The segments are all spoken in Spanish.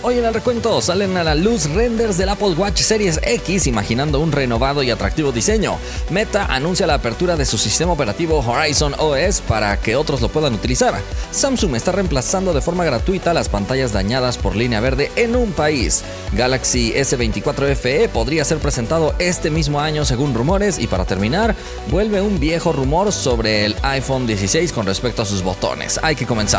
Hoy en el recuento salen a la luz renders del Apple Watch Series X imaginando un renovado y atractivo diseño. Meta anuncia la apertura de su sistema operativo Horizon OS para que otros lo puedan utilizar. Samsung está reemplazando de forma gratuita las pantallas dañadas por línea verde en un país. Galaxy S24 FE podría ser presentado este mismo año según rumores, y para terminar, vuelve un viejo rumor sobre el iPhone 16 con respecto a sus botones. Hay que comenzar.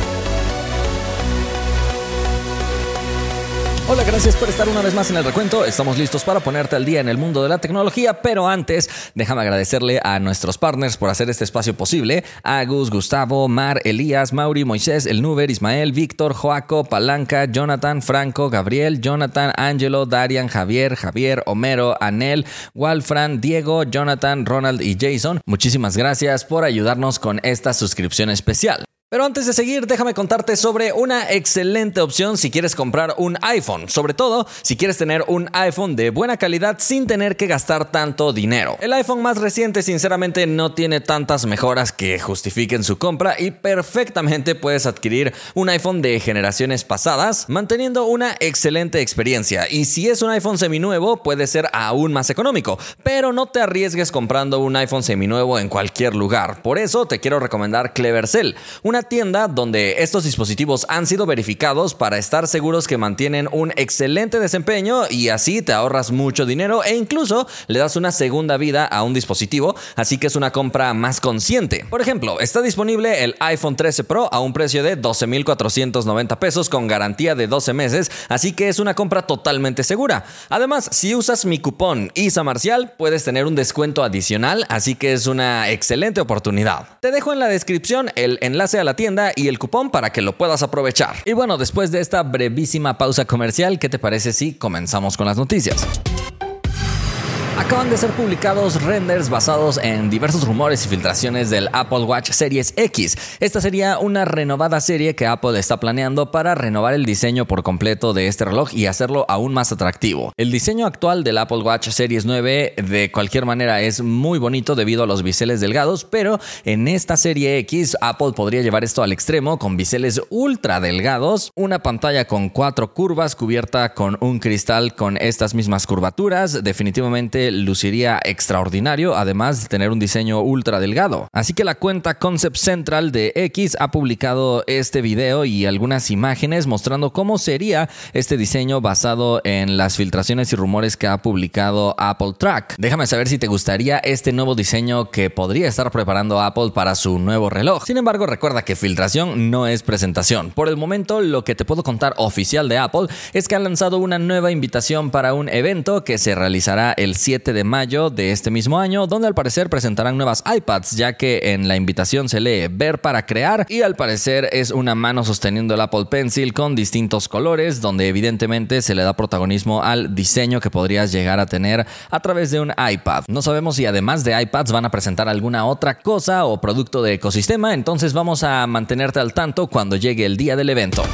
Hola, gracias por estar una vez más en el recuento. Estamos listos para ponerte al día en el mundo de la tecnología, pero antes, déjame agradecerle a nuestros partners por hacer este espacio posible: Agus, Gustavo, Mar, Elías, Mauri, Moisés, El Nuber, Ismael, Víctor, Joaco, Palanca, Jonathan, Franco, Gabriel, Jonathan, Angelo, Darian, Javier, Homero, Anel, Walfran, Diego, Jonathan, Ronald y Jason. Muchísimas gracias por ayudarnos con esta suscripción especial. Pero antes de seguir, déjame contarte sobre una excelente opción si quieres comprar un iPhone, sobre todo si quieres tener un iPhone de buena calidad sin tener que gastar tanto dinero. El iPhone más reciente sinceramente no tiene tantas mejoras que justifiquen su compra, y perfectamente puedes adquirir un iPhone de generaciones pasadas manteniendo una excelente experiencia, y si es un iPhone seminuevo puede ser aún más económico, pero no te arriesgues comprando un iPhone seminuevo en cualquier lugar. Por eso te quiero recomendar Clevercell, una tienda donde estos dispositivos han sido verificados para estar seguros que mantienen un excelente desempeño, y así te ahorras mucho dinero e incluso le das una segunda vida a un dispositivo, así que es una compra más consciente. Por ejemplo, está disponible el iPhone 13 Pro a un precio de $12,490 con garantía de 12 meses, así que es una compra totalmente segura. Además, si usas mi cupón ISAMarcial puedes tener un descuento adicional, así que es una excelente oportunidad. Te dejo en la descripción el enlace a la tienda y el cupón para que lo puedas aprovechar. Y bueno, después de esta brevísima pausa comercial, ¿qué te parece si comenzamos con las noticias? Acaban de ser publicados renders basados en diversos rumores y filtraciones del Apple Watch Series X. Esta sería una renovada serie que Apple está planeando para renovar el diseño por completo de este reloj y hacerlo aún más atractivo. El diseño actual del Apple Watch Series 9 de cualquier manera es muy bonito debido a los biseles delgados, pero en esta serie X Apple podría llevar esto al extremo con biseles ultra delgados, una pantalla con 4 curvas cubierta con un cristal con estas mismas curvaturas. Definitivamente luciría extraordinario, además de tener un diseño ultra delgado. Así que la cuenta Concept Central de X ha publicado este video y algunas imágenes mostrando cómo sería este diseño basado en las filtraciones y rumores que ha publicado Apple Track. Déjame saber si te gustaría este nuevo diseño que podría estar preparando Apple para su nuevo reloj. Sin embargo, recuerda que filtración no es presentación. Por el momento, lo que te puedo contar oficial de Apple es que han lanzado una nueva invitación para un evento que se realizará el 7 de mayo de este mismo año, donde al parecer presentarán nuevas iPads, ya que en la invitación se lee ver para crear, y al parecer es una mano sosteniendo el Apple Pencil con distintos colores, donde evidentemente se le da protagonismo al diseño que podrías llegar a tener a través de un iPad. No sabemos si además de iPads van a presentar alguna otra cosa o producto de ecosistema, entonces vamos a mantenerte al tanto cuando llegue el día del evento.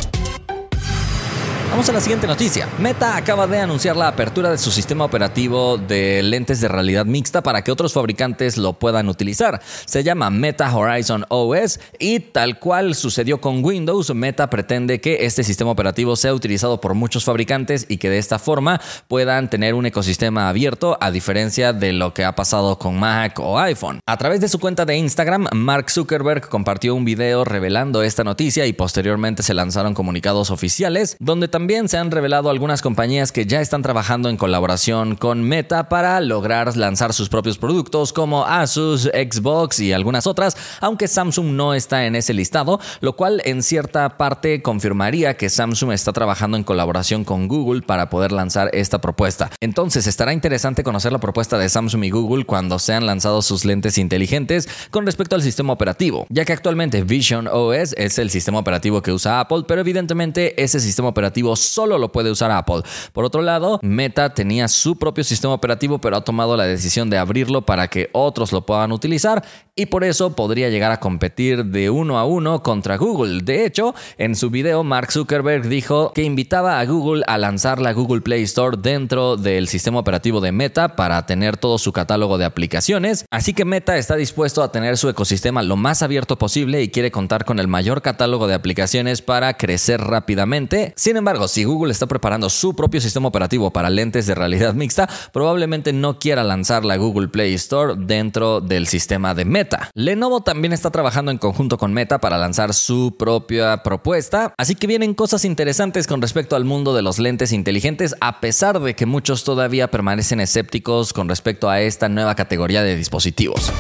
Vamos a la siguiente noticia. Meta acaba de anunciar la apertura de su sistema operativo de lentes de realidad mixta para que otros fabricantes lo puedan utilizar. Se llama Meta Horizon OS, y tal cual sucedió con Windows, Meta pretende que este sistema operativo sea utilizado por muchos fabricantes y que de esta forma puedan tener un ecosistema abierto, a diferencia de lo que ha pasado con Mac o iPhone. A través de su cuenta de Instagram, Mark Zuckerberg compartió un video revelando esta noticia, y posteriormente se lanzaron comunicados oficiales donde también se han revelado algunas compañías que ya están trabajando en colaboración con Meta para lograr lanzar sus propios productos, como Asus, Xbox y algunas otras, aunque Samsung no está en ese listado, lo cual en cierta parte confirmaría que Samsung está trabajando en colaboración con Google para poder lanzar esta propuesta. Entonces estará interesante conocer la propuesta de Samsung y Google cuando sean lanzados sus lentes inteligentes con respecto al sistema operativo, ya que actualmente Vision OS es el sistema operativo que usa Apple, pero evidentemente ese sistema operativo solo lo puede usar Apple. Por otro lado, Meta tenía su propio sistema operativo, pero ha tomado la decisión de abrirlo para que otros lo puedan utilizar, y por eso podría llegar a competir de uno a uno contra Google. De hecho, en su video, Mark Zuckerberg dijo que invitaba a Google a lanzar la Google Play Store dentro del sistema operativo de Meta para tener todo su catálogo de aplicaciones. Así que Meta está dispuesto a tener su ecosistema lo más abierto posible y quiere contar con el mayor catálogo de aplicaciones para crecer rápidamente. Sin embargo, embargo, si Google está preparando su propio sistema operativo para lentes de realidad mixta, probablemente no quiera lanzar la Google Play Store dentro del sistema de Meta. Lenovo también está trabajando en conjunto con Meta para lanzar su propia propuesta, así que vienen cosas interesantes con respecto al mundo de los lentes inteligentes, a pesar de que muchos todavía permanecen escépticos con respecto a esta nueva categoría de dispositivos.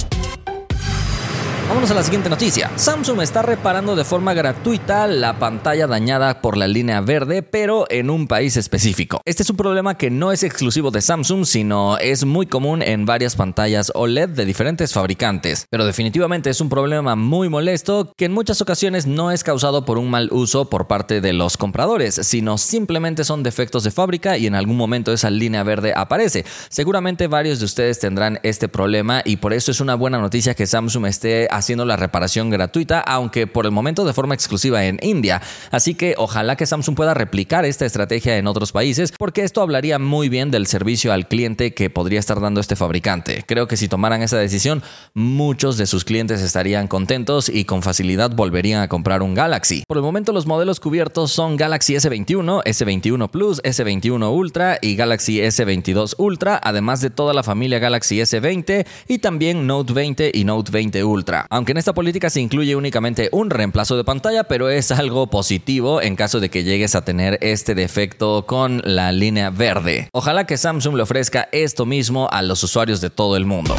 Vámonos a la siguiente noticia. Samsung está reparando de forma gratuita la pantalla dañada por la línea verde, pero en un país específico. Este es un problema que no es exclusivo de Samsung, sino es muy común en varias pantallas OLED de diferentes fabricantes. Pero definitivamente es un problema muy molesto que en muchas ocasiones no es causado por un mal uso por parte de los compradores, sino simplemente son defectos de fábrica y en algún momento esa línea verde aparece. Seguramente varios de ustedes tendrán este problema y por eso es una buena noticia que Samsung esté haciendo la reparación gratuita, aunque por el momento de forma exclusiva en India. Así que ojalá que Samsung pueda replicar esta estrategia en otros países, porque esto hablaría muy bien del servicio al cliente que podría estar dando este fabricante. Creo que si tomaran esa decisión, muchos de sus clientes estarían contentos y con facilidad volverían a comprar un Galaxy. Por el momento los modelos cubiertos son Galaxy S21, S21 Plus, S21 Ultra y Galaxy S22 Ultra, además de toda la familia Galaxy S20 y también Note 20 y Note 20 Ultra. Aunque en esta política se incluye únicamente un reemplazo de pantalla, pero es algo positivo en caso de que llegues a tener este defecto con la línea verde. Ojalá que Samsung le ofrezca esto mismo a los usuarios de todo el mundo.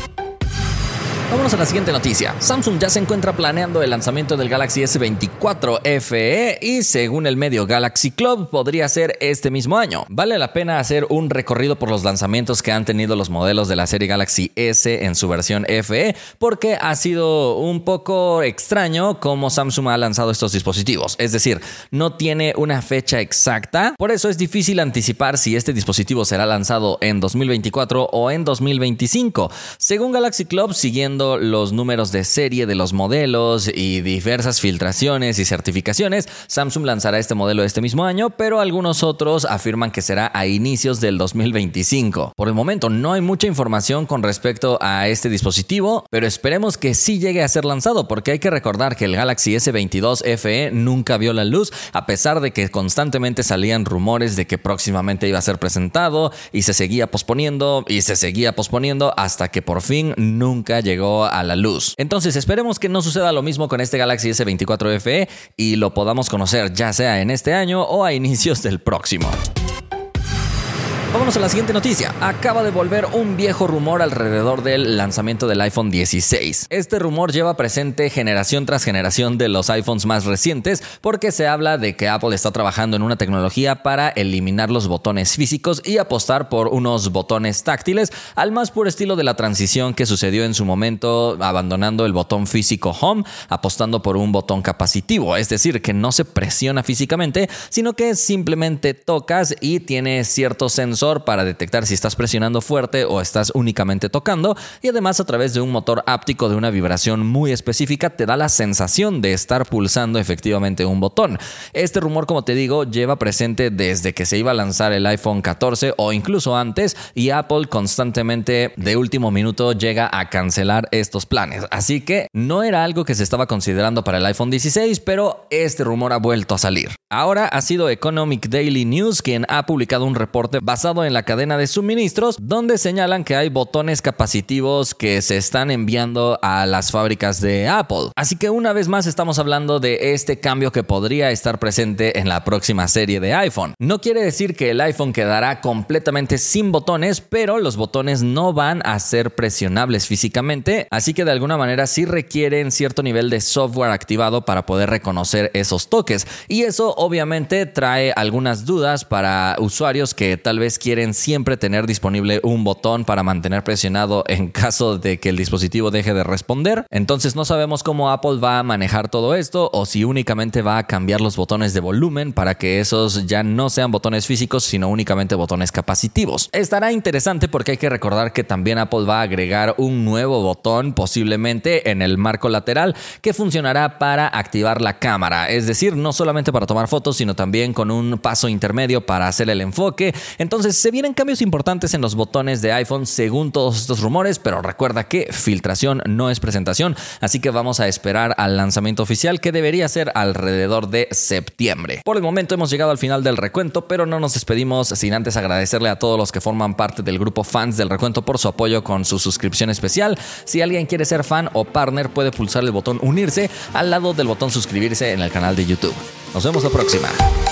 Vámonos a la siguiente noticia. Samsung ya se encuentra planeando el lanzamiento del Galaxy S24 FE y según el medio Galaxy Club podría ser este mismo año. Vale la pena hacer un recorrido por los lanzamientos que han tenido los modelos de la serie Galaxy S en su versión FE porque ha sido un poco extraño cómo Samsung ha lanzado estos dispositivos. Es decir, no tiene una fecha exacta, por eso es difícil anticipar si este dispositivo será lanzado en 2024 o en 2025. Según Galaxy Club, siguiendo los números de serie de los modelos y diversas filtraciones y certificaciones, Samsung lanzará este modelo este mismo año, pero algunos otros afirman que será a inicios del 2025. Por el momento no hay mucha información con respecto a este dispositivo, pero esperemos que sí llegue a ser lanzado, porque hay que recordar que el Galaxy S22 FE nunca vio la luz, a pesar de que constantemente salían rumores de que próximamente iba a ser presentado y se seguía posponiendo hasta que por fin nunca llegó a la luz. Entonces esperemos que no suceda lo mismo con este Galaxy S24 FE y lo podamos conocer ya sea en este año o a inicios del próximo. Vámonos a la siguiente noticia. Acaba de volver un viejo rumor alrededor del lanzamiento del iPhone 16. Este rumor lleva presente generación tras generación de los iPhones más recientes porque se habla de que Apple está trabajando en una tecnología para eliminar los botones físicos y apostar por unos botones táctiles al más puro estilo de la transición que sucedió en su momento, abandonando el botón físico Home, apostando por un botón capacitivo, es decir, que no se presiona físicamente, sino que simplemente tocas y tiene cierto sensor para detectar si estás presionando fuerte o estás únicamente tocando, y además a través de un motor áptico de una vibración muy específica te da la sensación de estar pulsando efectivamente un botón. Este rumor, como te digo, lleva presente desde que se iba a lanzar el iPhone 14 o incluso antes, y Apple constantemente de último minuto llega a cancelar estos planes, así que no era algo que se estaba considerando para el iPhone 16, pero este rumor ha vuelto a salir. Ahora ha sido Economic Daily News quien ha publicado un reporte basado en la cadena de suministros donde señalan que hay botones capacitivos que se están enviando a las fábricas de Apple. Así que una vez más estamos hablando de este cambio que podría estar presente en la próxima serie de iPhone. No quiere decir que el iPhone quedará completamente sin botones, pero los botones no van a ser presionables físicamente, así que de alguna manera sí requieren cierto nivel de software activado para poder reconocer esos toques, y eso obviamente trae algunas dudas para usuarios que tal vez quieren siempre tener disponible un botón para mantener presionado en caso de que el dispositivo deje de responder. Entonces no sabemos cómo Apple va a manejar todo esto, o si únicamente va a cambiar los botones de volumen para que esos ya no sean botones físicos sino únicamente botones capacitivos. Estará interesante porque hay que recordar que también Apple va a agregar un nuevo botón posiblemente en el marco lateral que funcionará para activar la cámara, es decir, no solamente para tomar fotos sino también con un paso intermedio para hacer el enfoque. Entonces pues se vienen cambios importantes en los botones de iPhone según todos estos rumores, pero recuerda que filtración no es presentación, así que vamos a esperar al lanzamiento oficial, que debería ser alrededor de septiembre. Por el momento hemos llegado al final del recuento, pero no nos despedimos sin antes agradecerle a todos los que forman parte del grupo fans del recuento por su apoyo con su suscripción especial. Si alguien quiere ser fan o partner, puede pulsar el botón unirse al lado del botón suscribirse en el canal de YouTube. Nos vemos la próxima.